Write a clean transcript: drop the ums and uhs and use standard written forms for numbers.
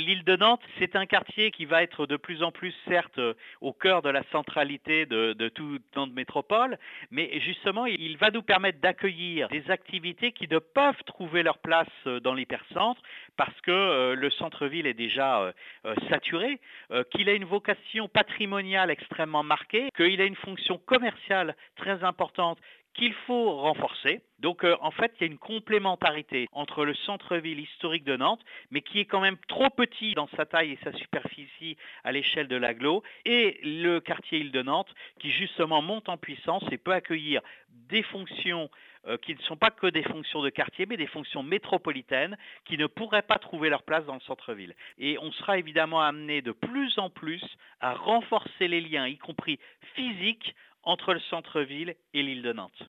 l'île de Nantes, c'est un quartier qui va être de plus en plus, certes, au cœur de la centralité de toute notre métropole, mais justement, il va nous permettre d'accueillir des activités qui ne peuvent trouver leur place dans l'hypercentre parce que le centre-ville est déjà saturé, qu'il a une vocation patrimoniale extrêmement marquée, qu'il a une fonction commerciale très importante qu'il faut renforcer. Donc en fait, il y a une complémentarité entre le centre-ville historique de Nantes, mais qui est quand même trop petit dans sa taille et sa superficie à l'échelle de l'agglo, et le quartier Île de Nantes, qui justement monte en puissance et peut accueillir des fonctions qui ne sont pas que des fonctions de quartier, mais des fonctions métropolitaines qui ne pourraient pas trouver leur place dans le centre-ville. Et on sera évidemment amené de plus en plus à renforcer les liens, y compris physiques, entre le centre-ville et l'île de Nantes.